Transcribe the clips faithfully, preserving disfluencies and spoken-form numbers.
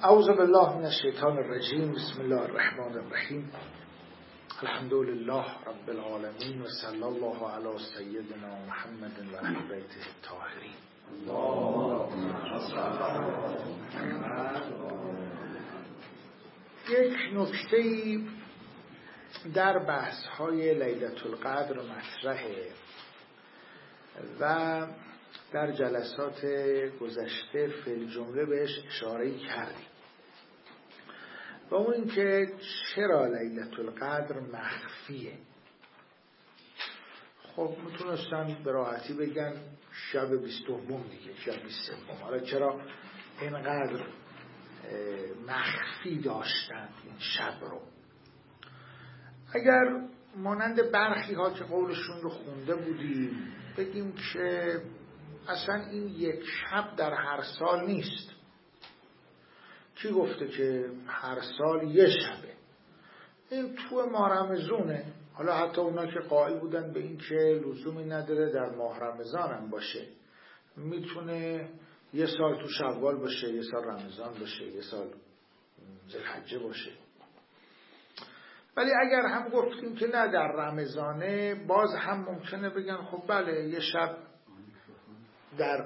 اعوذ بالله من الشیطان الرجیم. بسم الله الرحمن الرحیم. الحمد لله رب العالمین و صلی الله علی سیدنا محمد و اهل بیته الطاهرین. یک نکته‌ای در بحث‌های لیلة القدر مطرحه و در جلسات گذشته فی الجمله بهش اشاره کردیم و اون اینکه چرا لیلة القدر مخفیه. خب میتونستن به راحتی بگن شب بیست و دوم دیگه، شب بیست و سوم. حالا چرا اینقدر مخفی داشتن این شب رو؟ اگر مانند برخی ها که قولشون رو خونده بودیم بگیم که اصلا این یک شب در هر سال نیست. کی گفته که هر سال یه شبه؟ این تو ماه رمضونه. حالا حتی اونا که قائل بودن به این که لزومی نداره در ماه رمضان هم باشه، میتونه یه سال تو شوال باشه، یه سال رمضان باشه، یه سال ذوالحجه باشه. ولی اگر هم گفتیم که نه در رمضانه، باز هم ممکنه بگن خب بله یه شب در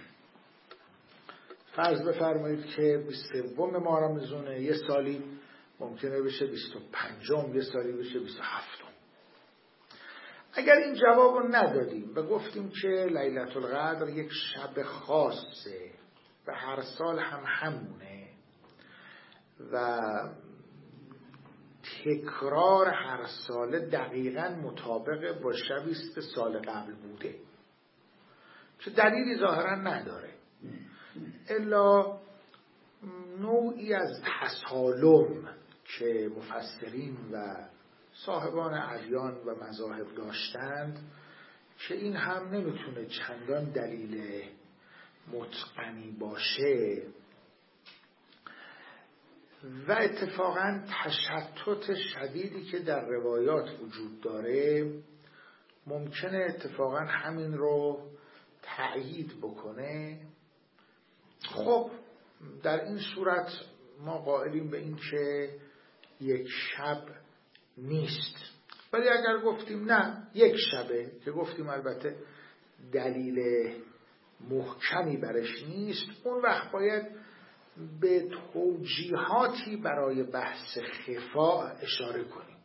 فرض بفرمایید که بیست و سوم ماه رمضانه، یه سالی ممکنه بشه بیست و پنجم، یه سالی بشه بیست و هفتم. اگر این جواب رو ندادیم و گفتیم که لیلة القدر یک شب خاصه و هر سال هم همونه و تکرار هر ساله دقیقاً مطابق با شبی است که سال قبل بوده، که دلیلی ظاهراً نداره الا نوعی از تسالم که مفسرین و صاحبان ادیان و مذاهب داشتند، که این هم نمیتونه چندان دلیل متقنی باشه و اتفاقاً تشتت شدیدی که در روایات وجود داره ممکنه اتفاقاً همین رو تأیید بکنه. خب در این صورت ما قائلیم به این که یک شب نیست. ولی اگر گفتیم نه یک شبه، که گفتیم البته دلیل محکمی برش نیست، اون وقت باید به توجیهاتی برای بحث خفا اشاره کنیم.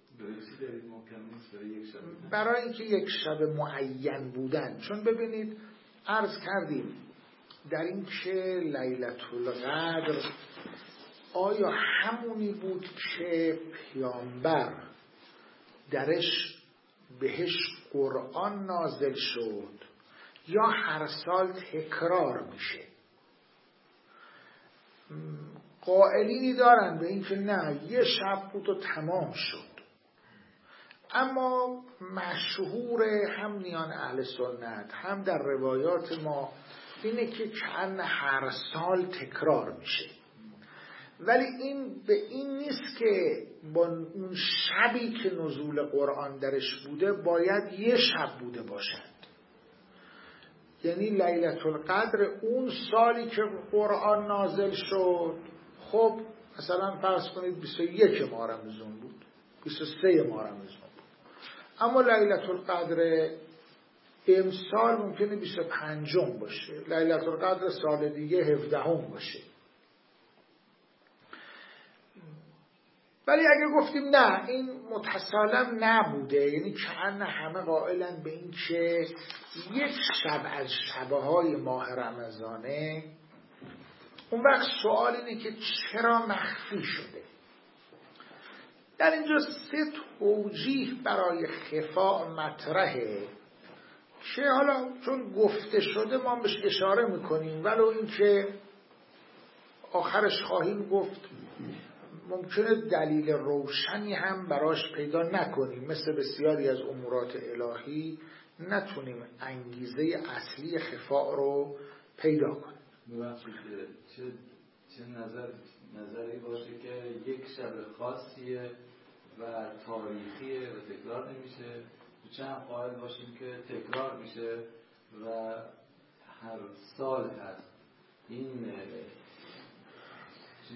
برای اینکه یک شب معین بودن، چون ببینید عرض کردیم در این که لیلة القدر آیا همونی بود که پیامبر درش بهش قرآن نازل شد یا هر سال تکرار میشه؟ قائلینی دارن به این که نه یه شب بود و تمام شد، اما مشهور هم میان اهل سنت هم در روایات ما اینه که کأن هر سال تکرار میشه. ولی این به این نیست که با اون شبی که نزول قرآن درش بوده باید یه شب بوده باشد. یعنی لیلة القدر اون سالی که قرآن نازل شد، خب مثلا فرض کنید بیست و یک ماه رمضان بود، بیست و سه ماه رمضان بود، اما لیلة القدر امسال ممکنه بیست و پنجم باشه، لیلة القدر سال دیگه هفدهم باشه. ولی اگه گفتیم نه این متسالم نبوده، یعنی کأن همه قائلن به این که یک شب از شبهای ماه رمضانه، اون وقت سوال اینه که چرا مخفی شده؟ در اینجا سه توجیه برای خفا مطرحه که حالا چون گفته شده ما بهش اشاره میکنیم، ولو این که آخرش خواهیم گفت ممکنه دلیل روشنی هم براش پیدا نکنیم، مثل بسیاری از امورات الهی نتونیم انگیزه اصلی خفا رو پیدا کنیم. چه چه نظر نظری باشه که یک شب خاصیه و تاریخیه و تکرار نمیشه، چه هم قائل باشیم که تکرار میشه و هر سال هست. این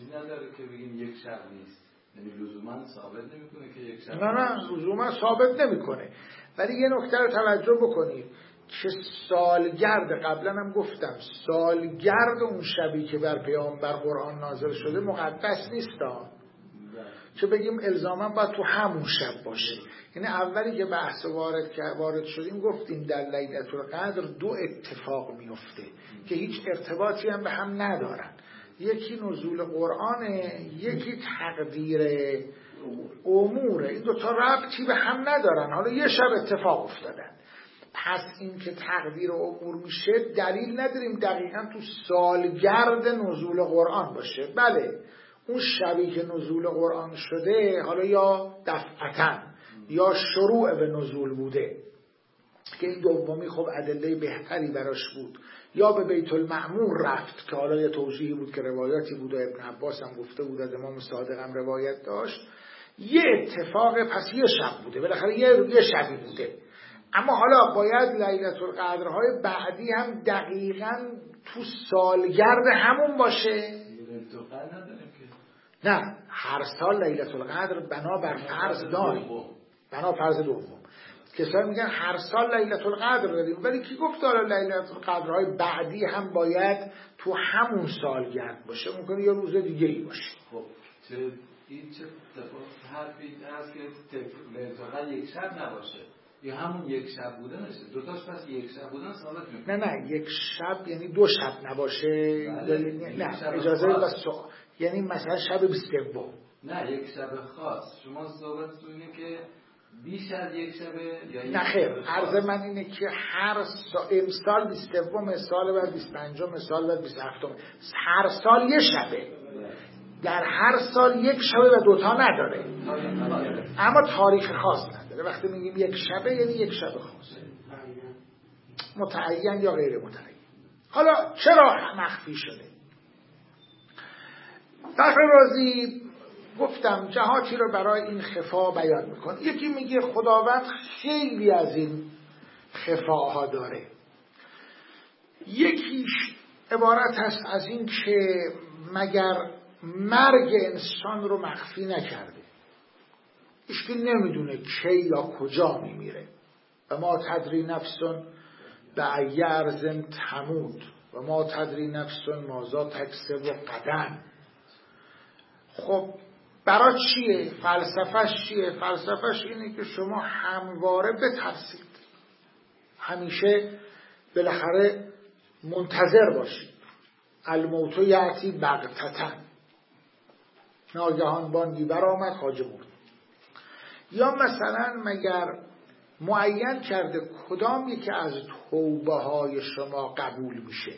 نداره که بگیم یک شب نیست، یعنی لزوما ثابت نمیکنه که یک شب. نه نه لزوما ثابت نمیکنه، ولی یه نکته رو توجه بکنید که سالگرد، قبلا هم گفتم سالگرد اون شبی که بر پیامبر قرآن نازل شده مقدس نیست که بگیم الزاما باید تو همون شب باشه. یعنی اولی که بحث وارد که وارد شدیم گفتیم در لیلة القدر دو اتفاق میفته که هیچ ارتباطی هم به هم ندارن، یکی نزول قرآنه، یکی تقدیر اموره. این دوتا ربطی به هم ندارن، حالا یه شب اتفاق افتادن. پس این که تقدیر امور میشه دلیل نداریم دقیقا تو سالگرد نزول قرآن باشه. بله اون شبی که نزول قرآن شده حالا یا دفعتاً یا شروع به نزول بوده که این دومی خب ادله بهتری براش بود، یا به بیت المعمور رفت که حالا یه توضیحی بود که روایاتی بود و ابن عباس هم گفته بود، از امام صادق هم روایت داشت. یه اتفاق، پس یه شب بوده، بالاخره یه یه شبی بوده. اما حالا باید لیلة القدرهای بعدی هم دقیقاً تو سالگرد همون باشه. نه، هر سال لیلة القدر بنا بر فرض داریم، بنا فرض دوم. کسایی میگن هر سال لیلة القدر داریم، ولی کی گفت حالا لیلة القدرهای بعدی هم باید تو همون سالگرد باشه؟ ممکنه یه روز دیگه ای باشه. خب چه این چه حرفی هست که لیلة القدر یک شب نباشه یا همون یک شب بودنشه؟ دوتاش پس یک شب بودن ثابت میکنه. نه نه یک شب یعنی دو شب نباشه. بله. نه اجازه بس، یعنی مثلا شب بیست و دو. نه یک شب خاص. شما صحبت تو اینه که بیش از یک شبه یا یک نه خیر، عرض من اینه که هر سال، امسال بیست و دو، سال بعد بیست و پنج، سال بعد بیست و هفت، هر سال یه شبه. در هر سال یک شبه و دوتا نداره، اما تاریخ خاص نداره. وقتی میگیم یک شبه یعنی یک شب خاص، متعین یا غیر متعین. حالا چرا مخفی شده؟ فخر رازی گفتم جهاتی رو برای این خفا بیان میکنه. یکی میگه خداوند خیلی از این خفاها داره. یکیش عبارت هست از این که مگر مرگ انسان رو مخفی نکرده، هیچکی نمیدونه کی یا کجا میمیره. و ما تدری نفسون به ای ارض تموت و ما تدری نفسون ماذا تکسب غدا. خب برای چیه؟ فلسفهش چیه؟ فلسفهش اینه که شما همواره بترسید، همیشه بالاخره منتظر باشید. الموت یأتی بغتة، ناگهان بانگی برآمد خواجه مرد. یا مثلا مگر معین کرده کدام یکی از توبه های شما قبول میشه؟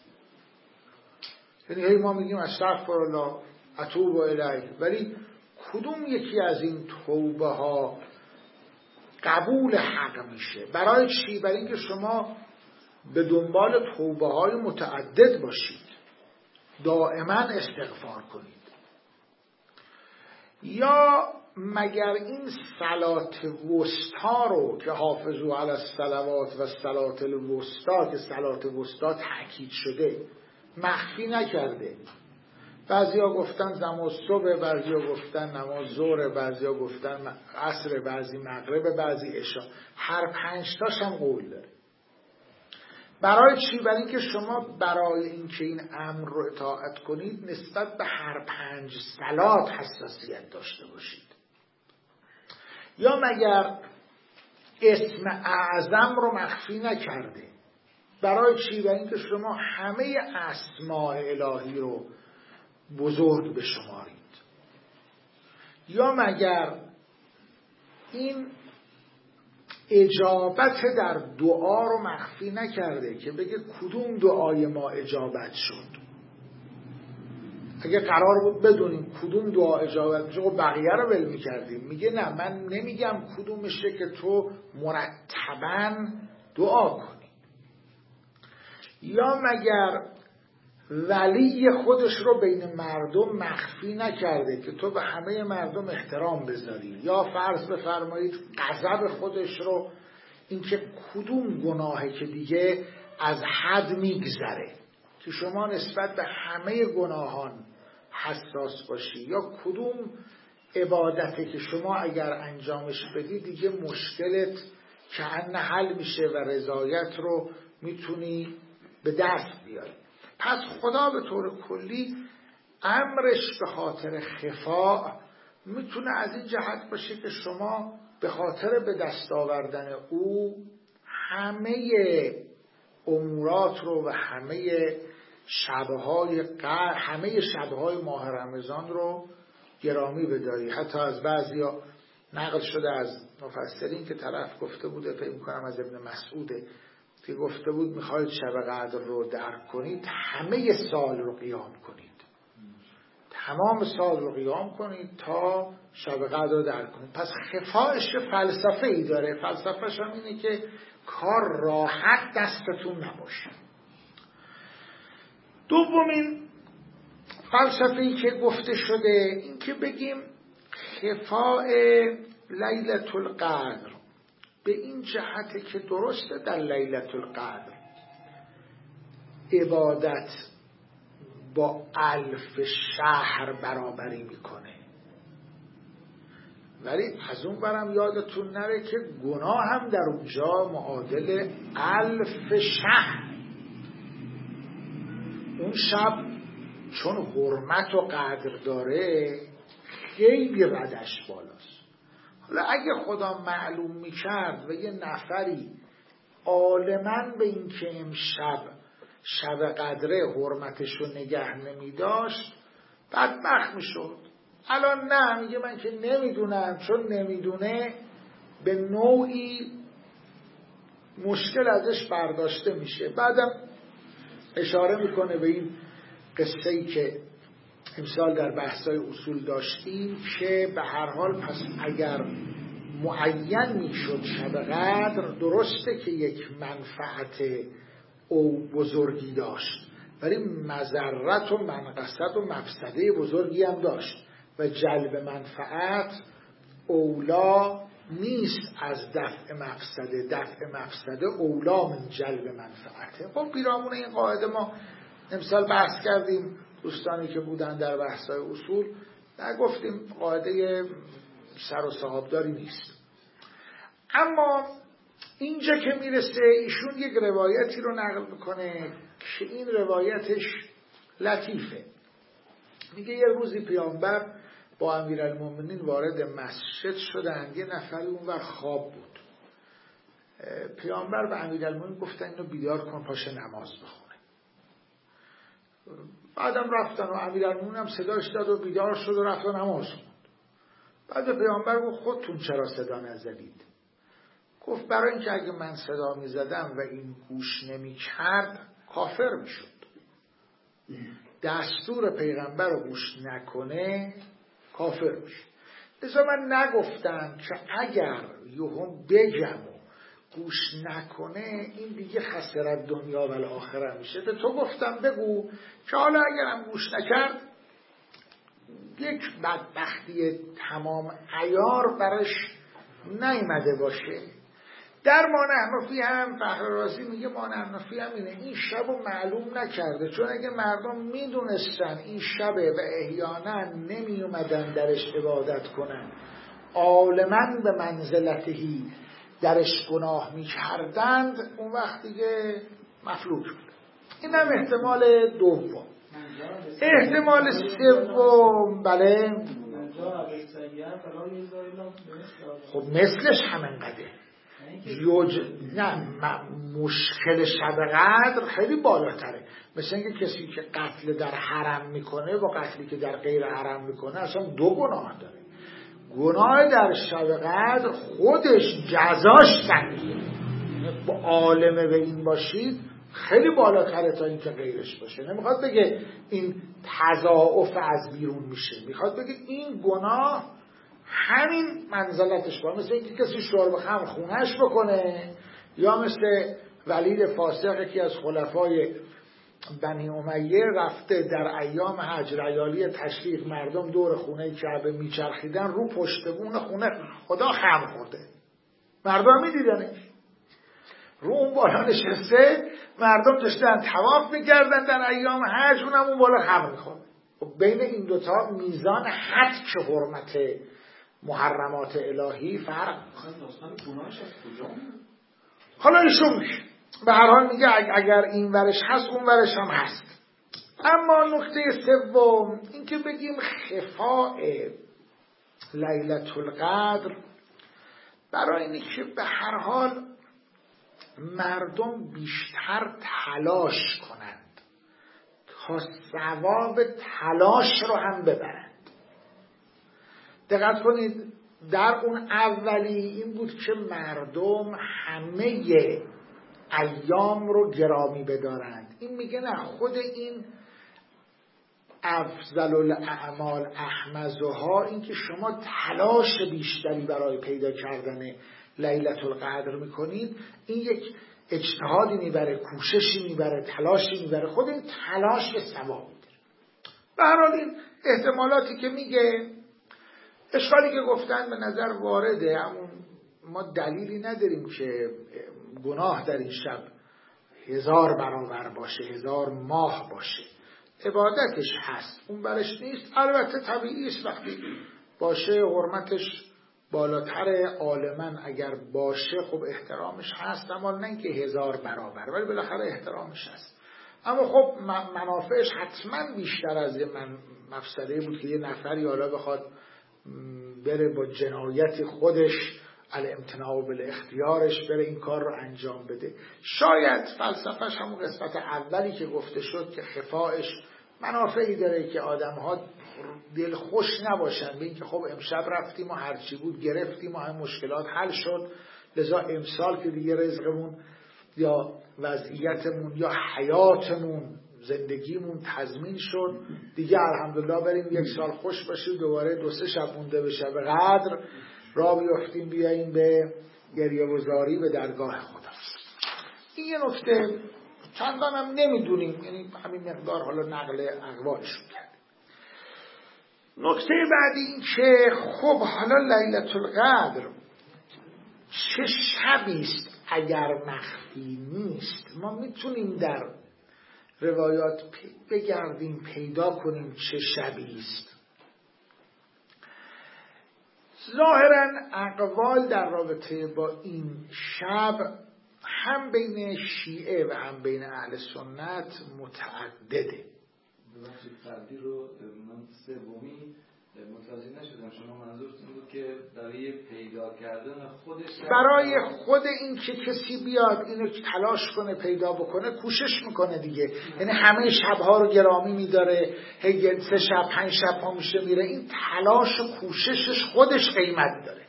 یعنی هی ما میگیم استغفرالله اتوب الیه، ولی کدوم یکی از این توبه ها قبول حق میشه؟ برای چی؟ برای اینکه شما به دنبال توبه های متعدد باشید، دائما استغفار کنید. یا مگر این صلات وسطا رو که حافظوا علی الصلوات و صلات الوسطا، که صلات وسطا تأکید شده، مخفی نکرده؟ بعضیا گفتن نماز صبح، بعضیا گفتن نماز ظهر، بعضیا گفتن عصر، بعضی مغرب، بعضی عشا. هر پنج تاش هم قول داره. برای چی؟ برای اینکه شما برای اینکه این امر رو اطاعت کنید نسبت به هر پنج صلات حساسیت داشته باشید. یا مگر اسم اعظم رو مخفی نکرده؟ برای چی؟ برای اینکه شما همه اسماء الهی رو بزرگ بشمارید. یا مگر این اجابت در دعا رو مخفی نکرده که بگه کدوم دعای ما اجابت شد؟ اگه قرار بود بدونیم کدوم دعا اجابت میشه خب بقیه رو ول میکردیم. میگه نه، من نمیگم کدومشه که تو مرتباً دعا کنی. یا مگر ولی خودش رو بین مردم مخفی نکرده که تو به همه مردم احترام بذاری؟ یا فرض بفرمایید غضب خودش رو، اینکه کدوم گناهه که دیگه از حد میگذره که شما نسبت به همه گناهان حساس باشی یا کدوم عبادته که شما اگر انجامش بدی دیگه مشکلت کأن حل میشه و رضایت رو میتونی به دست بیاری. پس خدا به طور کلی امرش به خاطر خفاء میتونه از این جهت باشه که شما به خاطر به دست آوردن او همه امورات رو و همه شبهای قدر، همه شبهای ماه رمضان رو گرامی بداری. حتی از بعضیا نقل شده از مفسرین که طرف گفته بوده، فکر می‌کنم از ابن مسعوده، که گفته بود میخواید شب قدر رو درک کنید همه سال رو قیام کنید، تمام سال رو قیام کنید تا شب قدر رو درک کنید. پس خفایش فلسفه ای داره. فلسفهش هم اینه که کار راحت دستتون نباشه. دومین فلسفه‌ای که گفته شده این که بگیم خفاء لیلة القدر به این جهته که درسته در لیلة القدر عبادت با الف شهر برابری میکنه، ولی از اون برم یادتون نره که گناه هم در اونجا معادل الف شهر. اون شب چون حرمت و قدر داره خیلی ردش بالاست. حالا اگه خدا معلوم میکرد و یه نفری عالماً به این که امشب شب قدره حرمتشو نگه نمیداشت بدبخت میشد. الان نه، میگه من که نمیدونم، چون نمیدونه به نوعی مشکل ازش برداشته میشه. بعدم اشاره میکنه به این قصه‌ای که امسال در بحث‌های اصول داشتیم که به هر حال پس اگر معین میشد شب قدر، درسته که یک منفعت او بزرگی داشت ولی مضرت و منقصت و مفسده بزرگی هم داشت و جلب منفعت اولا نیست از دفع مفسده، دفع مفسده اولا من جلب منفعته. خب پیرامون این قاعده ما امسال بحث کردیم، دوستانی که بودن در بحث‌های اصول نگفتیم قاعده سر و صاحبداری نیست. اما اینجا که میرسه ایشون یک روایتی رو نقل میکنه که این روایتش لطیفه. میگه یه روزی پیامبر با امیرالمومنین وارد مسجد شدن، یه نفری اونور خواب بود. پیامبر به امیرالمومنین گفتن اینو بیدار کن پاشه نماز بخونه. بعدم رفتن و امیرالمومنین هم صداش داد و بیدار شد و رفت و نماز خوند. بعد پیامبر گفت خودتون چرا صدا نزدید؟ گفت برای اینکه اگه من صدا می زدم و این گوش نمی کرد کافر می شد. دستور پیغمبر رو گوش نکنه کافر می شد. لذا من نگفتم که اگر یهم بگم و گوش نکنه این دیگه خسارت دنیا و الاخره میشه. به تو گفتم بگو که حالا اگرم گوش نکرد یک بدبختی تمام عیار براش نیامده باشه. در ما نحنفی هم فخر رازی میگه ما نحنفی هم اینه این شب رو معلوم نکرده، چون اگه مردم میدونستن این شبه و احیانا نمی اومدن درش عبادت کنن، عالماً به منزلتهی درش گناه میکردند، اون وقت دیگه مفلوک بود. این هم احتمال دوم. احتمال سوم بله خب مثلش همینقدره. یوج... نه مشکل شب قدر خیلی بالاتره. مثل اینکه کسی که قتل در حرم میکنه با قتلی که در غیر حرم میکنه اصلا دو گناه داره. گناه در شب قدر خودش جزاش سنگینه، با عالمه به این باشید خیلی بالاتره تا اینکه غیرش باشه. نمیخواد بگه این تضاعف از بیرون میشه، میخواد بگه این گناه همین منزلتش باشه. مثل اینکه کسی شرب خمر خونهش بکنه، یا مثل ولید فاسق که از خلفای بنی امیه رفته در ایام حج ریالی تشریف مردم دور خونه کعبه میچرخیدن، رو پشتبون خونه خدا خمر خورده، مردم میدیدنش رو اون بالا نشسته، مردم داشتن طواف میکردن در ایام حج، اونم اون بالا خمر میخورد. بین این دوتا میزان حد که حرمت محرمات الهی فرق. حالا ایشون میشه به هر حال میگه اگر این ورش هست اون ورش هم هست. اما نکته سوم این که بگیم خفاء لیلة القدر برای اینه که به هر حال مردم بیشتر تلاش کنند تا ثواب تلاش رو هم ببرند. دقت کنید در اون اولی این بود که مردم همه ایام رو گرامی بدارند. این میگه نه، خود این افضل الاعمال احمزها، این که شما تلاش بیشتری برای پیدا کردن لیلة القدر میکنید، این یک اجتهادی میبره، کوششی میبره، تلاشی میبره. خود این تلاش به ثواب میده. به هر حال این احتمالاتی که میگه، اشکالی که گفتن به نظر وارده، همون ما دلیلی نداریم که گناه در این شب هزار برابر باشه، هزار ماه باشه. عبادتش هست، اون برش نیست. البته طبیعی است وقتی باشه حرمتش بالاتر عالماً اگر باشه خب احترامش هست، اما نه اینکه هزار برابر، ولی بالاخره احترامش هست. اما خب منافعش حتما بیشتر از یه من مفسده بود که یه نفری حالا بخواد بره با جنایت خودش الامتناع بالاختیارش بره این کار رو انجام بده. شاید فلسفهش همون قسمت اولی که گفته شد که خفایش منافعی داره که آدم‌ها دل خوش نباشن به این که خب امشب رفتیم و هرچی بود گرفتیم و همه مشکلات حل شد، لذا امسال که دیگه رزقمون یا وضعیتمون یا حیاتمون زندگیمون تضمین شد، دیگه الحمدلله بریم یک سال خوش باشیم، دوباره دو سه شب مونده به شب قدر را بیافتیم بیاییم به گریه وزاری به درگاه خدا. این یه نکته چندان هم نمیدونیم، یعنی همین مقدار حالا نقل اقوالشون کرد. نکته بعدی این که خب حالا لیلة القدر چه شبی است اگر مخفی نیست؟ ما میتونیم در روایات بگردیم پیدا کنیم چه شبی است. ظاهراً اقوال در رابطه با این شب هم بین شیعه و هم بین اهل سنت متعدده. ببخشید تعبیر رو من سومی متوجه نشدم. شما منظورتون بود که برای پیدا کردن خودش، برای خود این که کسی بیاد اینو تلاش کنه پیدا بکنه، کوشش میکنه دیگه، یعنی همه شبها رو گرامی میداره، هی سه شب پنج شب ها میشه میره، این تلاش و کوششش خودش قیمت داره.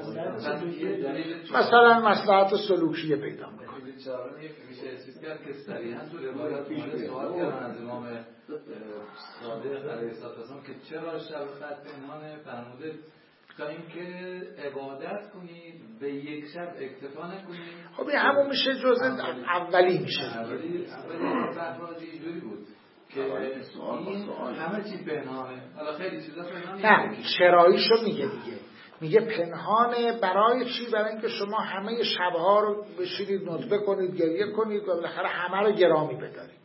مثلا مصلحت سلوکی پیدا میکنه. میشه اسید کرد که صریحا تو روایات مورد سوال کردن از امام صادق علیه السلام که چرا شب قدر پنهانه، فرموده تا اینکه عبادت کنید به یک شب اکتفا نکنید. خب این همون میشه جزء اولی میشه. اولی اولی فرماده اینجوری بود که این همه چی پنهانه. حالا خیلی چیزا پنهانه. نه چراییشو میگه دیگه. میگه پنهانه برای چی؟ برای اینکه شما همه شبها رو بشینید نطبه کنید، گریه کنید و بالاخره همه رو گرامی بدارید.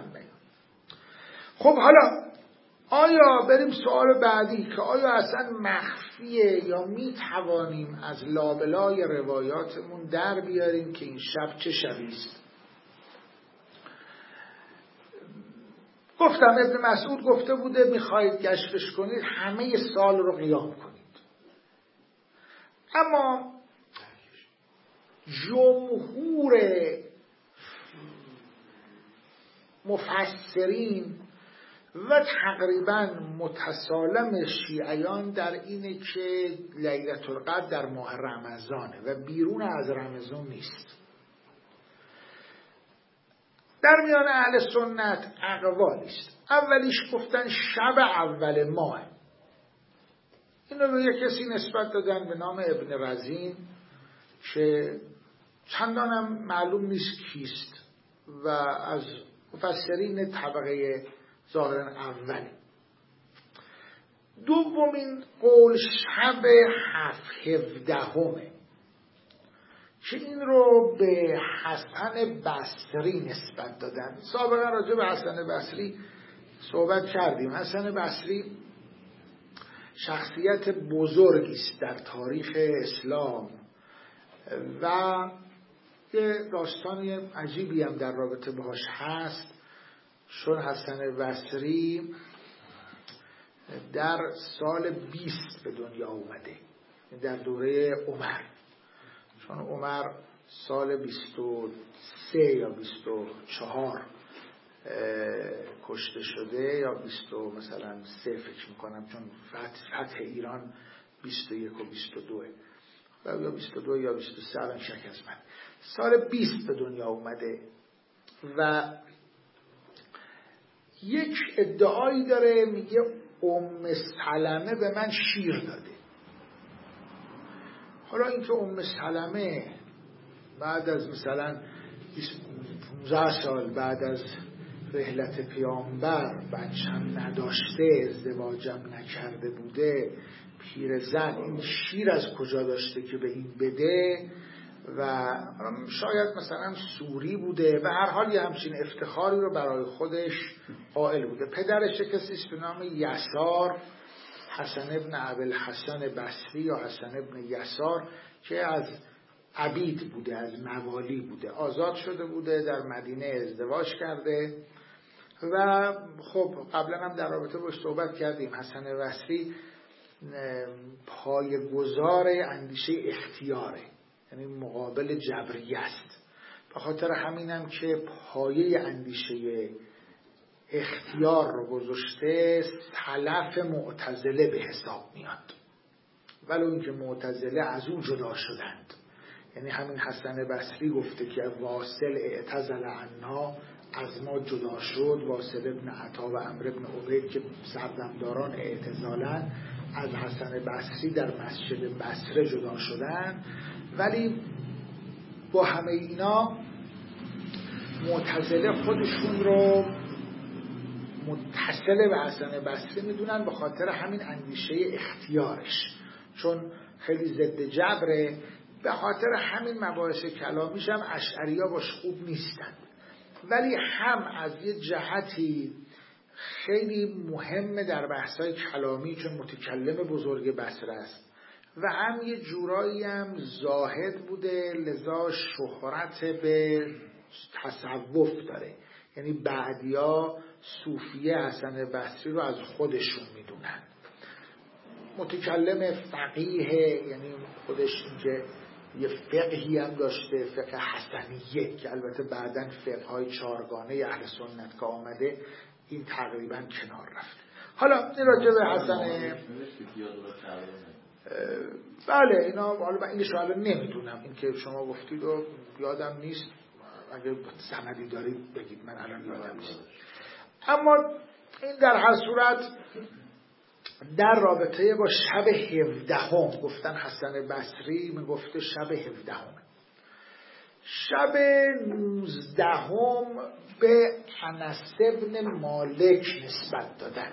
خب حالا آیا بریم سوال بعدی که آیا اصلا مخفیه یا می توانیم از لابلای روایاتمون در بیاریم که این شب چه شبی است؟ گفتم ابن مسعود گفته بوده میخواید گشتش کنید همه سال رو قیام کنید. اما جمهور مفسرین و تقریبا متسالم شیعیان در اینه که لیلة القدر در ماه رمضانه و بیرون از رمضان نیست. در میان اهل سنت اقوالی است. اولیش گفتن شب اول ماه. اینو به یک کسی نسبت دادن به نام ابن رزین که چندانم معلوم نیست کیست و از مفسرین طبقه ظاهرا اولی. دومین قول شب هفت هفدهمه که این رو به حسن بصری نسبت دادن. سابقا راجع به حسن بصری صحبت کردیم. حسن بصری شخصیت بزرگی است در تاریخ اسلام و یه داستانی عجیبی هم در رابطه باهاش هست، چون حسن بصری در سال بیست به دنیا اومده، در دوره عمر، چون عمر سال بیست و سه یا بیست و چهار کشته شده یا بیست و مثلا سه فکر میکنم، چون فتح, فتح ایران بیست و یک و بیست و دو یا بیست و دو یا بیست و سه، الان شک از من. سال بیست به دنیا اومده و یک ادعایی داره، میگه ام سلمه به من شیر داده. حالا اینکه ام سلمه بعد از مثلا پانزده سال بعد از رحلت پیامبر بچه‌م نداشته، ازدواجم نکرده بوده، پیرزن، این شیر از کجا داشته که به این بده؟ و شاید مثلا سوری بوده، به هر حال یه همچین افتخاری رو برای خودش قائل بوده. پدرش کسی است به نام یسار، حسن ابن ابوالحسن بصری یا حسن ابن یسار، که از عبید بوده، از موالی بوده، آزاد شده بوده، در مدینه ازدواج کرده و خب قبلا هم در رابطه باش صحبت کردیم. حسن بصری پایه‌گذار اندیشه اختیاره، یعنی مقابل جبریه است. به خاطر همینم که پایه اندیشه اختیار رو گذاشته، سلف معتزله به حساب میاد، ولو اینکه معتزله از اون جدا شدند. یعنی همین حسن بصری گفته که واصل اعتزل عنا، از ما جدا شد. واصل ابن عطا و عمرو ابن عبید که سردمداران اعتزالن، از حسن بصری در مسجد بصره جدا شدن. ولی با همه اینا معتزله خودشون رو متصل به حسن بصری میدونن، به خاطر همین اندیشه اختیارش، چون خیلی ضد جبره. به خاطر همین مباحث کلامیش هم اشعری‌ها باش خوب نیستن، ولی هم از یه جهتی خیلی مهمه در بحث‌های کلامی، چون متکلم بزرگ بصره است و هم یه جورایی هم زاهد بوده، لذا شهرت به تصوف داره. یعنی بعدیا صوفیه حسن بصری رو از خودشون میدونن. متکلم فقیه، یعنی خودش اینکه یه فقهی هم داشته، فقه حسنیه، که البته بعداً فقه‌های چهارگانه اهل سنت که آمده این تقریباً کنار رفت. حالا این راجع به حسن بله اینا، حالا من اینش رو نمیدونم، این که شما گفتید و یادم نیست، اگه سندی دارید بگید، من الان یادم نیست. اما این در هر صورت در رابطه با شب هفدهم گفتن حسن بصری میگفته شب هفدهم. شب نوزدهم به انس بن مالک نسبت دادن.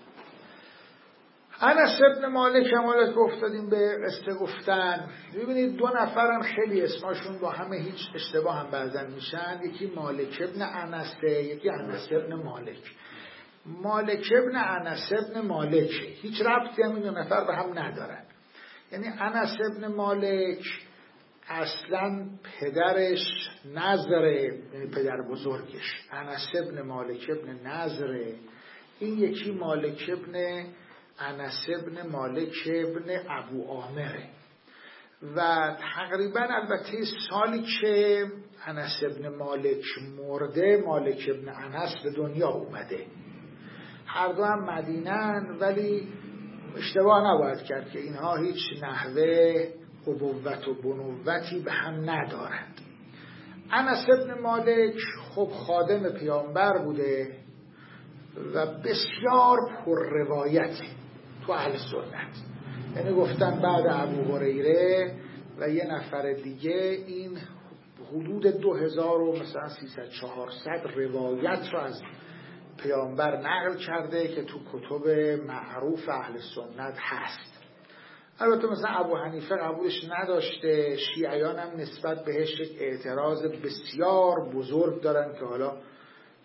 انس بن مالک همالت گفتادیم به قصه گفتن. ببینید دو نفرن خیلی اسماشون با همه هیچ اشتباه هم بعضن میشن، یکی مالک ابن انسه، یکی انس ابن مالک. مالک ابن انس ابن مالکه، هیچ ربطی هم این دو نفر به هم ندارن. یعنی انس ابن مالک اصلا پدرش نظره، یعنی پدر بزرگش انس ابن مالک ابن نظره، این یکی مالک ابن انس ابن مالک ابن ابو عامره. و تقریبا البته سالی که انس ابن مالک مرده، مالک ابن انس به دنیا اومده. هر دو هم مدینن، ولی اشتباه نباید کرد که اینها هیچ نحوه ابوت و بنوتی به هم ندارند. انس ابن مالک خب خادم پیامبر بوده و بسیار پر روایته تو اهل سنت. یعنی گفتن بعد ابو هریره و یه نفر دیگه این حدود دو هزار و مثلا سیصد چهارصد روایت رو از پیامبر نقل کرده که تو کتب معروف اهل سنت هست. البته مثلا ابو حنیفه قبولش نداشته، شیعیان هم نسبت بهش یک اعتراض بسیار بزرگ دارن که حالا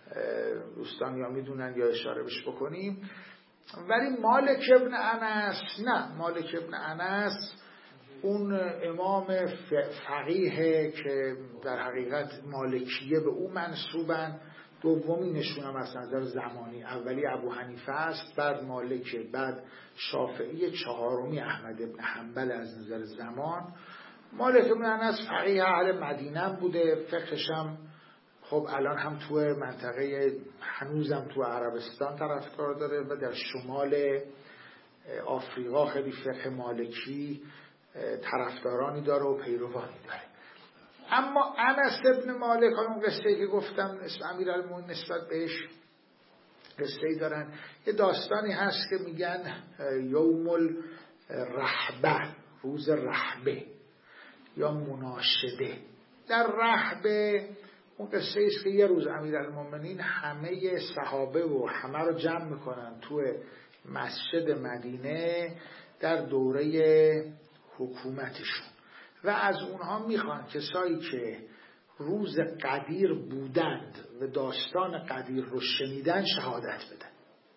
دوستان یا میدونن یا اشاره بهش بکنیم. ولی مالک ابن انس نه، مالک ابن انس اون امام فقیه که در حقیقت مالکیه به او منسوبن، دومی نشون هم از نظر زمانی، اولی ابو حنیفه است، بعد مالک، بعد شافعی، چهارمی احمد بن حنبل از نظر زمان. مالک بن انس فقیه اهل مدینه بوده، فقهش هم خب الان هم تو منطقه هنوزم تو عربستان طرفدار داره و در شمال آفریقا خیلی فقه مالکی طرفدارانی داره و پیروانی داره. اما انس ابن مالک، اون قصه‌ای که گفتم اسم امیرالمومنین نسبت بهش قصه‌ای دارن، یه داستانی هست که میگن یوم الرحبه، روز رحبه یا مناشده. در رحبه اون قصه ایست که یه روز امیرالمومنین همه صحابه و همه رو جمع میکنن تو مسجد مدینه در دوره حکومتشون و از اونها میخوان کسایی که روز قدیر بودند و داستان قدیر رو شنیدن شهادت بدن.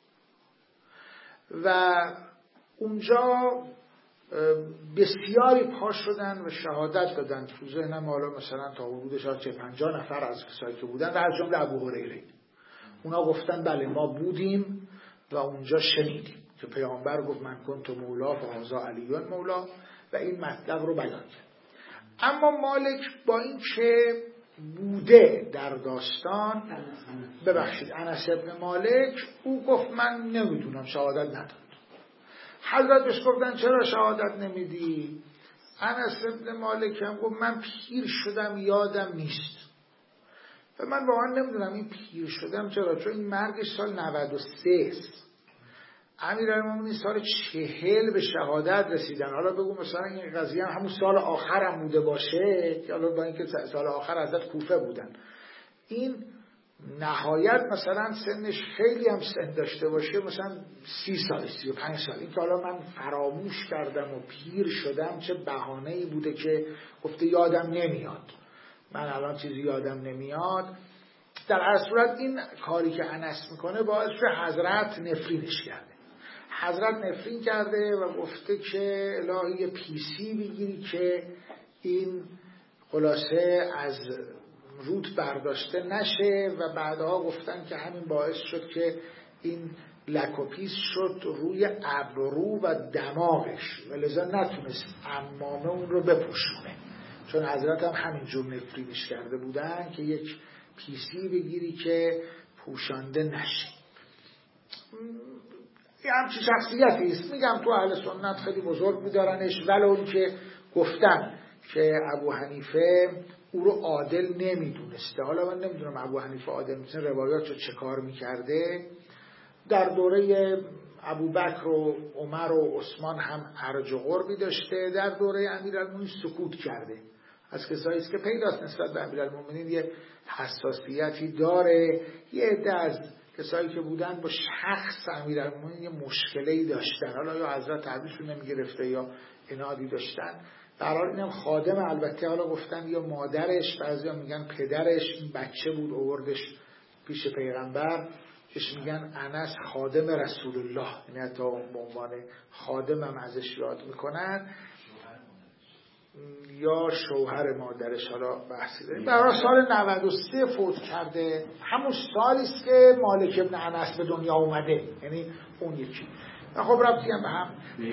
و اونجا بسیاری پاش شدن و شهادت دادن. تو ذهنم حالا مثلا تا حدود شاید چه پنجاه نفر از کسایی که بودن و از جمله ابو هریره. اونا گفتن بله ما بودیم و اونجا شنیدیم که پیامبر گفت من کنت مولا فهذا علی مولا و این مطلب رو بیان کرد. اما مالک با این که بوده در داستان، ببخشید انس ابن مالک، او گفت من نمیدونم، شهادت نداد. حضرت بهش گفتن چرا شهادت نمیدی؟ انس ابن مالک هم گفت من پیر شدم یادم نیست و من واقعا نمیدونم این پیر شدم چرا، چون این مرگش سال نود و سه است، امیرالمومنین سال چهل به شهادت رسیدن. حالا بگو مثلا این قضیه هم همون سال آخر هم بوده باشه که حالا با اینکه سال آخر حضرت کوفه بودن، این نهایت مثلا سنش خیلی هم سن داشته باشه، مثلا سی سال سی و پنج سال. این که حالا من فراموش کردم و پیر شدم چه بهانه‌ای بوده که گفته یادم نمیاد، من الان چیزی یادم نمیاد. در هر صورت این کاری که انس میکنه باعث شده حضرت نفرینش کرده. حضرت نفرین کرده و گفته که الهی پیسی بگیری که این خلاصه از روت برداشته نشه و بعدها گفتن که همین باعث شد که این لک و پیس شد روی ابرو و دماغش و لذا نتونست عمامه اون رو بپوشونه، چون حضرت هم همینجور نفرینش کرده بودن که یک پیسی بگیری که پوشانده نشه. یه همچی شخصیتی است. میگم تو اهل سنت خیلی بزرگ می‌دارنش، ولو که گفتن که ابو حنیفه او رو عادل نمیدونسته. حالا من نمیدونم ابو حنیفه عادل میدونسته روایات رو چه کار میکرده. در دوره ابوبکر و عمر و عثمان هم ارج و قربی داشته، در دوره امیرالمومنین سکوت کرده. از کسایی است که پیداست نسبت به امیرالمومنین یه حساسیتی داره. یه عده از کسایی که بودن با شخص امیرالمومنین یه مشکلی داشتن، حالا یا حضرت تعبیرشون نمیگرفته یا عنادی داشتن. در حال اینم خادم، البته حالا گفتن یا مادرش، بعضیا میگن پدرش، این بچه بود آوردش پیش پیغمبر، کش میگن انس خادم رسول الله، یعنی حتی به عنوان خادم هم ازش یاد میکنن، یا شوهر مادرش، حالا بحثی داریم. برای سال نود و سه فوت کرده، همون سالی است که مالک ابن انس به دنیا اومده، یعنی اون یکی. و خب ربطی هم به هم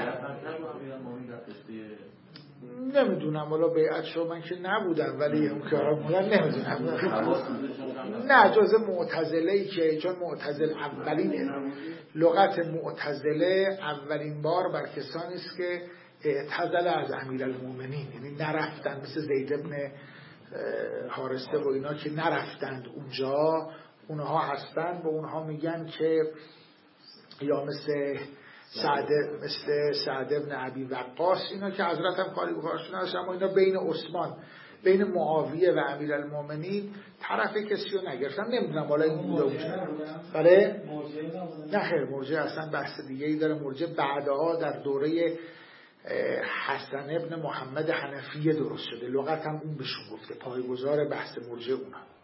نمیدونم، والا بیعت شو من که نبودم، ولی اون که مولن نمیدونم. نه جز معتزله‌ای که چون معتزل اولین لغت معتزله اولین بار بر کسانی است که اعتزل از امیرالمومنین، یعنی نرفتن، مثل زید ابن حارثه و اینا که نرفتند اونجا، اونها هستن. با اونها میگن که یا مثل سعد مثل سعد ابن ابی وقاص، اینا که حضرت هم کاری بکارشون هست، اما اینا بین عثمان، بین معاویه و امیرالمومنین طرف کسی رو نگرفتن. نمیدونم حالا این بوده باشه. بله؟ نه خیر، مرجع اصلا بحث دیگه ای داره. مرجع بعدها در دوره حسن ابن محمد حنفیه درست شده، لغت هم اون بهشون گفته، پایگزار بحث مرجع اونا.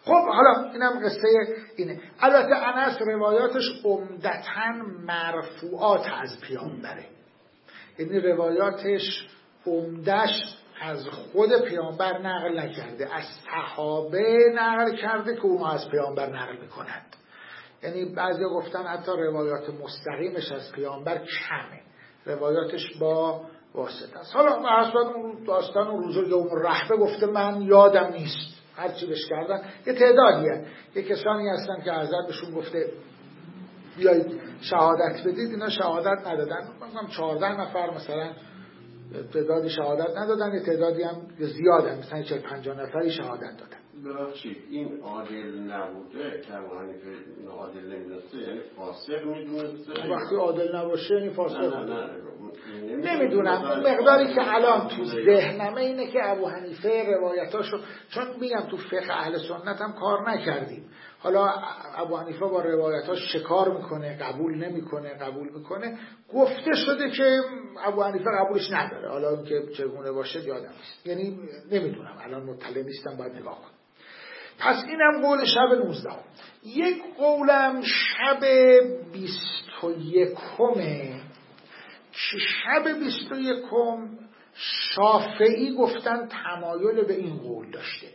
خب حالا اینم قصه اینه. البته انس روایاتش عمدتاً مرفوعات از پیامبره، یعنی روایاتش عمدش از خود پیامبر نقل نکرده، از صحابه نقل کرده که اونها از پیامبر نقل میکنند. یعنی بعضی گفتن حتی روایات مستقیمش از پیامبر کمه، روایاتش با واسطه است. حالا حسب اون داستان اون روز یوم الرحبه گفته من یادم نیست، هرچی بهش کردن. یه تعدادیه، یه کسانی هستن که حضرت بهشون گفته بیایید شهادت بدید، اینا شهادت ندادن. من چهارده نفر مثلا تعدادی شهادت ندادن، یه تعدادی هم زیادن، مثلا چهل پنجاه نفری شهادت دادن. ببخشید این عادل نبوده که ابو حنیفه عادل نمیدونسته، یعنی فاسق میدونسته؟ وقتی عادل نباشه یعنی فاسق نه نه نه نمیدونم. مقداری که الان تو ذهنمه اینه که ابو حنیفه روایتاشو، چون میگم تو فقه اهل سنت هم کار نکردیم، حالا ابو حنیفه با روایتاش شکار میکنه، قبول نمیکنه، قبول میکنه، گفته شده که ابو حنیفه قبولش نداره. حالا اون که چگونه باشه یادم نیست، یعنی نمیدونم، الان مطلع نیستم، باید نگاه کنم. پس اینم قول شب نوزدهم. یک قولم شب بیست و یکمه که شب بیست و یکم شافعی گفتن تمایل به این قول داشته.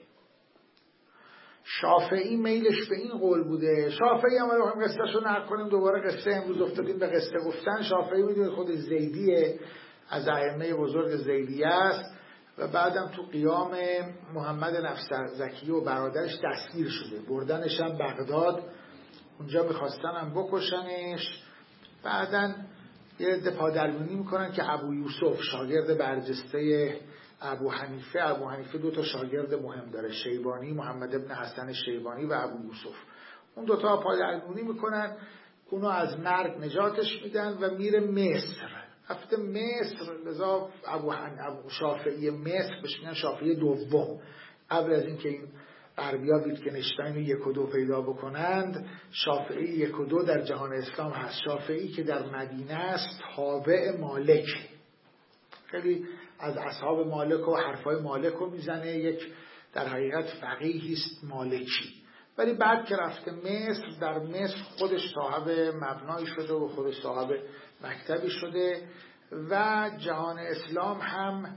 شافعی میلش به این قول بوده. شافعی هم رو هم قصه شو نقل کنیم، دوباره قصه امروز افتادیم به قصه گفتن. شافعی میدونید خود زیدیه، از ائمه بزرگ زیدیه است و بعدم تو قیام محمد نفس زکی و برادرش دستگیر شده، بردنش هم بغداد، اونجا میخواستن هم بکشنش. بعدن یه عده پادرمیونی میکنن که ابو یوسف شاگرد برجسته ابو حنیفه، ابو حنیفه دو تا شاگرد مهم داره، شیبانی، محمد ابن حسن شیبانی و ابو یوسف. اون دو تا پادرمیونی میکنن، اونو از مرگ نجاتش میدن و میره مصر. رفته مصر، لذا ابو حن ابو شافعی مصر بهش میگن شافعی دوم. قبل از اینکه این غربی‌ها ویتگنشتاین یک و دو پیدا بکنند، شافعی یک و دو در جهان اسلام هست. شافعی که در مدینه است تابع مالک، خیلی از اصحاب مالک و حرفای مالک رو میزنه، یک در حقیقت فقیهی است مالکی. ولی بعد که رفته مصر، در مصر خودش صاحب مبنایی شده و خودش صاحب مکتبی شده و جهان اسلام هم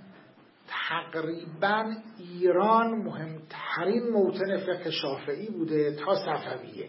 تقریبا ایران مهمترین موطن فقه شافعی بوده تا صفویه.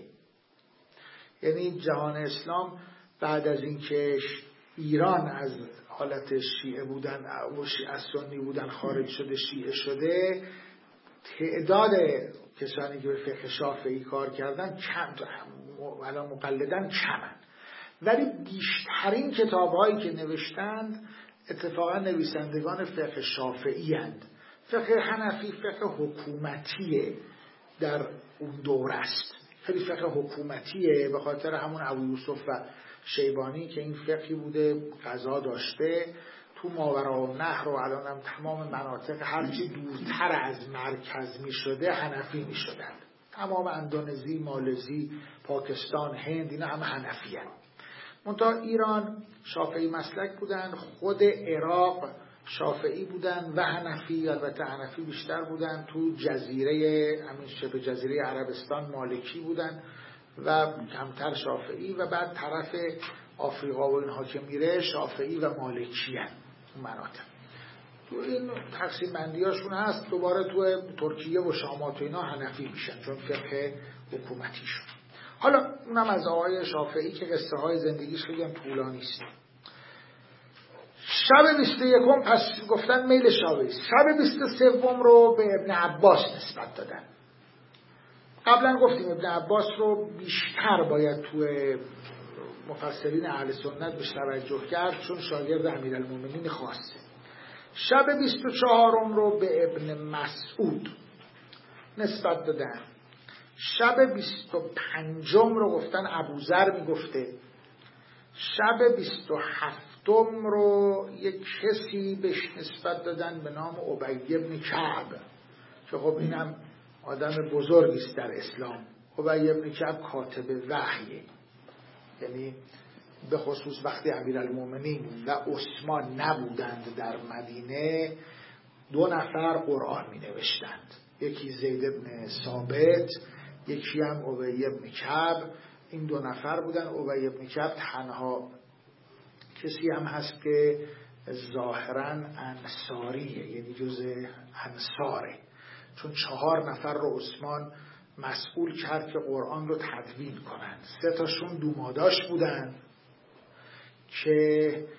یعنی جهان اسلام بعد از اینکه ایران از حالت شیعه بودن و از سنی بودن خارج شده شیعه شده، تعداد کسانی که به فقه شافعی کار کردن کم، الان مقلدن کمن، ولی بیشترین کتاب‌هایی که نوشتند اتفاقا نویسندگان فقه شافعی هستند. فقه حنفی فقه حکومتیه در اون دور است، خیلی فقه حکومتیه، به خاطر همون ابو یوسف و شیبانی که این فقهی بوده، قضا داشته تو ماوراءالنهر و الان هم تمام مناطق هرچی دورتر از مرکز می شده حنفی می شدن. تمام اندونزی، مالزی، پاکستان، هند، اینا همه حنفی هستند. منتها ایران شافعی مسلک بودن، خود عراق شافعی بودن و حنفی، البته حنفی بیشتر بودن. تو جزیره همین شبه جزیره عربستان مالکی بودن و کمتر شافعی، و بعد طرف آفریقا و اینها که میره شافعی و مالکی هستن اون مناطق. تو این تقسیم بندی هاشون هست. دوباره تو ترکیه و شامات و اینا حنفی میشن چون فقه حکومتی شد. حالا اونم از آقای شافعی که قصه های زندگیش خیلی هم طولانی است. شب بیست و یکم پس گفتن میل شافعی. شب بیست و سوم رو به ابن عباس نسبت دادن. قبلا گفتیم ابن عباس رو بیشتر باید تو مفسرین اهل سنت بهش توجه کرد چون شاگرد امیرالمومنین خاصه. شب بیست و چهارم رو به ابن مسعود نسبت دادن. شب بیست و پنجم رو گفتن ابوذر میگفته. شب بیست و هفتم رو یک کسی بهش نسبت دادن به نام ابی بن کعب که خب اینم آدم بزرگی است در اسلام. ابی بن کعب کاتب وحیه، یعنی به خصوص وقتی امیرالمومنین و عثمان نبودند در مدینه دو نفر قرآن می نوشتند، یکی زید بن ثابت، یکی هم ابی بن کعب. این دو نفر بودن. ابی بن کعب تنها کسی هم هست که ظاهراً انصاریه، یعنی جز انصاره، چون چهار نفر رو عثمان مسئول کرد که قرآن رو تدوین کنن. سه تاشون دوماداش بودن که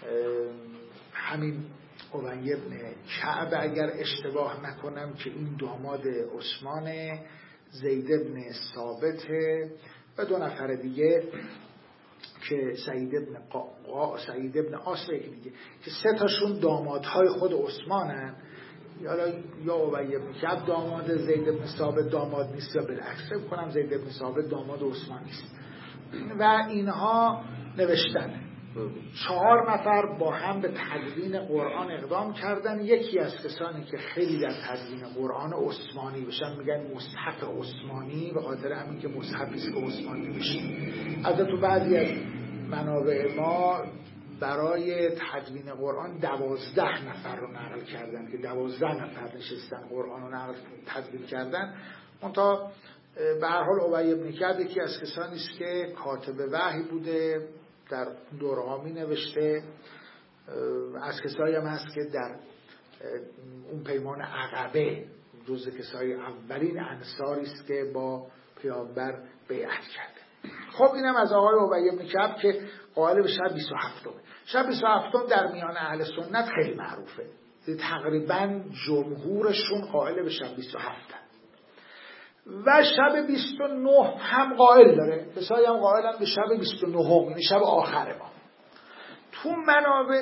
همین ابی بن کعب اگر اشتباه نکنم که این داماد عثمان، زید بن ثابت و دو نفر دیگه که سعید بن قا... سعید بن عاص دیگه، که سه تاشون دامادهای خود عثمانن. یا یا ابی بن کعب داماد زید بن ثابت داماد نیست، یا بالعکس فکر کنم زید بن ثابت داماد عثمان نیست. و اینها نوشتن چهار نفر با هم به تدوین قرآن اقدام کردن. یکی از کسانی که خیلی در تدوین قرآن عثمانی بشن میگن مصحف عثمانی، به خاطر همین که مصحفی است که عثمانی نوشته. البته تو بعضی از منابع ما برای تدوین قرآن دوازده نفر رو نقل کردن که دوازده نفر نشستن قرآن رو نقل تدوین کردن. منتها به هر حال ابی بن کعب یکی از کسانی است که کاتب وحی بوده، در دورها می نوشته. از کسایی هم هست که در اون پیمان عقبه جزء کسای اولین انصاری است که با پیامبر بیعت کرده. خب اینم از آقای ابی بن کعب که قائل به شب بیست و هفتم. شب بیست و هفتم در میان اهل سنت خیلی معروفه، تقریبا جمهورشون قائل به شب بیست و هفت و شب بیست و نه هم قائل داره. کسایی هم قائلن به شب بیست و نه، یعنی شب آخر ما. تو منابع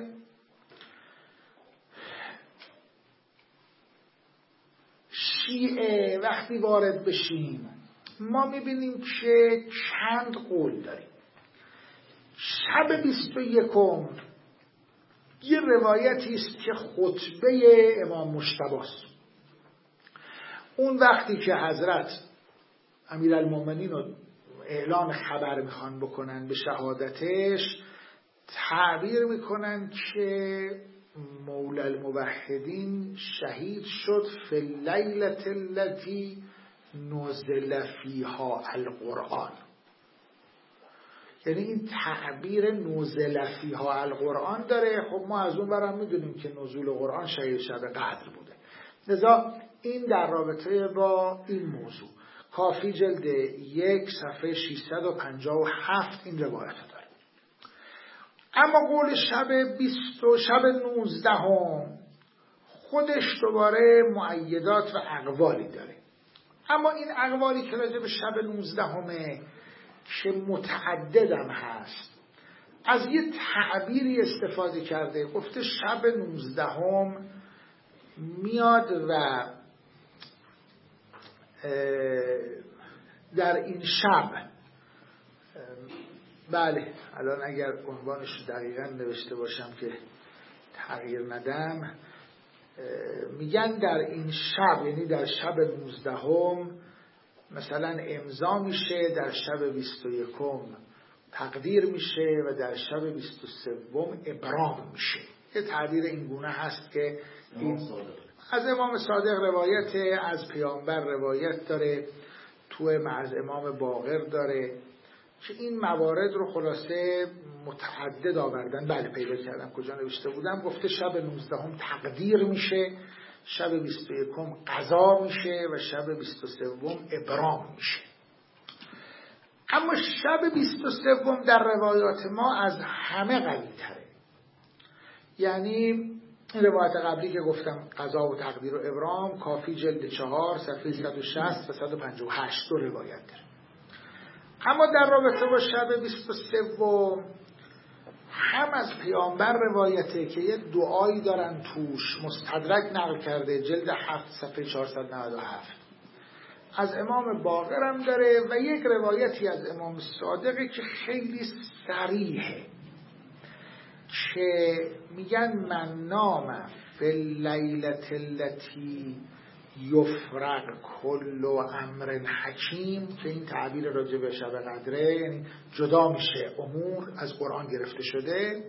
شیعه وقتی وارد بشیم ما میبینیم که چند قول داریم. شب بیست و یکم یه روایتی است که خطبه امام مجتبی است. اون وقتی که حضرت امیرالمومنین رو اعلان خبر میخوان بکنن به شهادتش، تعبیر میکنن که مولا الموحدین شهید شد فی اللیلة التي نزل فیها القرآن. یعنی این تعبیر نزل فیها القرآن داره. خب ما از اون برام میدونیم که نزول قرآن شاید شب قدر بوده. لذا این در رابطه با این موضوع کافی جلد یک صفحه ششصد و پنجاه و هفت این روایت داره. اما قول شب بیست و شب نوزدهم خودش دوباره مؤیدات و اقوالی داره. اما این اقوالی که راجع به شب نوزدهمه که متعددم هست، از یه تعبیری استفاده کرده. گفته شب نوزدهم میاد و در این شب، بله الان اگر عنوانش دقیقا نوشته باشم که تغییر ندم، میگن در این شب، یعنی در شب نوزدهم مثلا امضا میشه، در شب بیست و یکم تقدیر میشه و در شب بیست و سوم ابرام میشه. یه تعبیر این گونه هست که این از امام صادق روایت، از پیامبر روایت داره، تو از امام باقر داره که این موارد رو خلاصه متعدد آوردن. بله پیدا کردم کجا نوشته بودم. گفته شب نوزدهم تقدیر میشه، شب بیست و یکم قضا میشه و شب بیست و سوم ابرام میشه. اما شب بیست و سوم در روایات ما از همه قوی تره. یعنی این روایت قبلی که گفتم قضا و تقدیر و ابرام، کافی جلد چهار صفحه صد و شصت و صد و پنجاه و هشت دو روایت داره. اما در رابطه با شب بیست و سوم هم از پیامبر روایته که یه دعایی دارن توش، مستدرک نقل کرده جلد هفت صفحه چهارصد و نود و هفت، از امام باقر هم داره و یک روایتی از امام صادقه که خیلی صریحه که میگن من نام فی اللیلة التي یفرق کل امر حکیم، که این تعبیر راجع به شب قدره، یعنی جدا میشه امور از قرآن گرفته شده.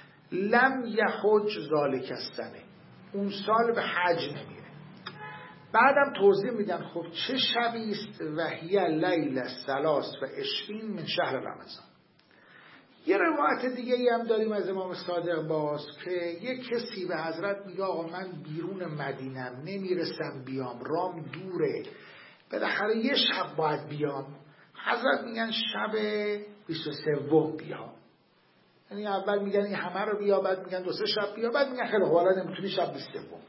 لم یحج ذالک السنه، اون سال به حج نمیره. بعدم توضیح میدن خب چه شبی است و هی لیل ثلاث و عشرین من شهر رمضان. یه روایت دیگه ای هم داریم از امام صادق باز که یک کسی به حضرت میگه آقا من بیرون مدینم نمیرسم بیام، رام دوره، بالاخره یه شب باید بیام. حضرت میگن شب بیست و سوم بیا. یعنی اول میگن این همه رو بیا، بعد میگن دو سه شب بیا، بعد میگن خیلی حالا نمیتونی شب بیست و سوم.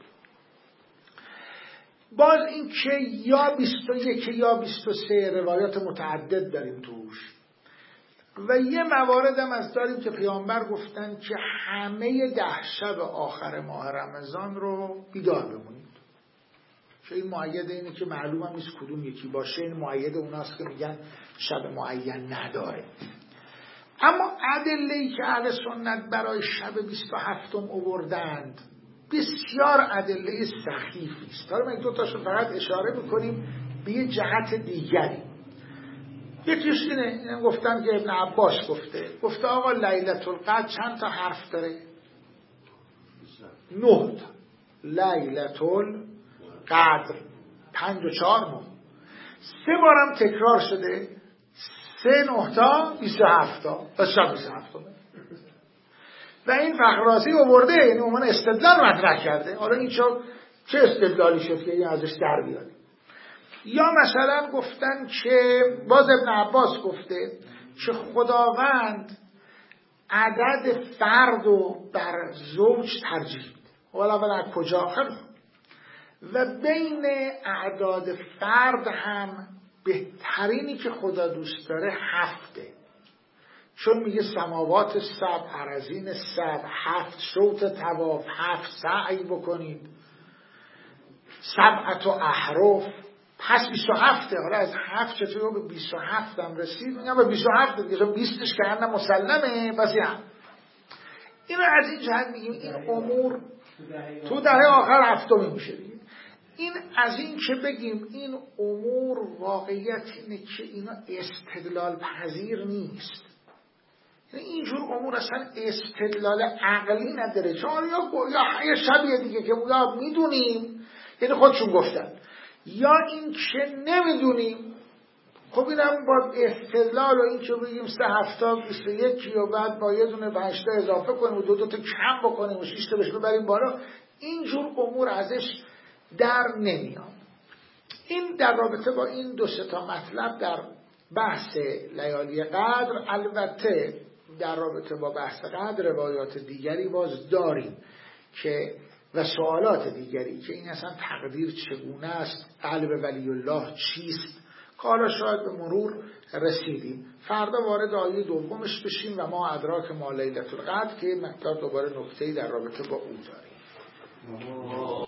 باز این که یا بیست و یک یا بیست و سه روایات متعدد داریم توش. و یه موارد هم از داریم که پیامبر گفتن که همه ده شب آخر ماه رمضان رو بیدار بمونید. چه این معید اینه که معلوم هم نیست کدوم یکی باشه، این معید اوناست که میگن شب معین نداره. اما ادله‌ای که اهل سنت برای شب بیست و هفتم آوردند بسیار ادله سخیفی است. حالا من دو تاشو فقط اشاره میکنیم به یه جهت دیگری. یکیش اینه، اینم گفتم که ابن عباس گفته گفته آقا لیلة القدر چند تا حرف داره؟ نه تا. لیلة القدر پنج و چهار نه، سه بارم تکرار شده، سه نه تا بیست و هفت تا، بس شب بیست و هفت تا. و این فخررازی آورده، یعنی عموما استدلال مطرح کرده. حالا این چه استدلالی شد که این ازش در بیاد؟ یا مثلا گفتن که باز ابن عباس گفته که خداوند عدد فرد رو بر زوج ترجیح میده. حالا اول از کجا آخر و بین اعداد فرد هم بهترینی که خدا دوست داره هفته، چون میگه سماوات سبع، اراضین سبع، هفت شوط طواف، هفت سعی بکنید، سبعت و احرف، پس بیست و هفته. حالا از هفت چطور به بیست و هفت هم رسید؟ میگم به بیست و هفت دیگه، چون بیستش که هم مسلمه. پس هم اینو از این جهت میگیم این امور تو دهه آخر هفتمی میشه دیگه. این از این که بگیم این امور واقعیت اینه که اینا استدلال پذیر نیست. یعنی اینجور امور اصلا استدلال عقلی نداره. چون یا یا یه شبیه دیگه که یا میدونیم، یعنی خودشون گفتن، یا این که نمیدونیم. خب اینم با استدلال و این که بگیم سه هفته بیست و یک و بعد با یه دونه پنج تا اضافه کنیم و دو دو تا کم بکنیم و شش تا بهش ببریم بالا، اینجور امور ازش در نمیاد. این در رابطه با این دو سه تا مطلب در بحث لیالی قدر. البته در رابطه با بحث قدر روایات دیگری باز داریم که و سوالات دیگری که این اصلا تقدیر چگونه است، قلب ولی الله چیست، که حالا شاید به مرور رسیدیم. فردا وارد آیه دومش بشیم و ما ادراک ما لیلة القدر که مقدار دوباره نکته‌ای در رابطه با او داریم.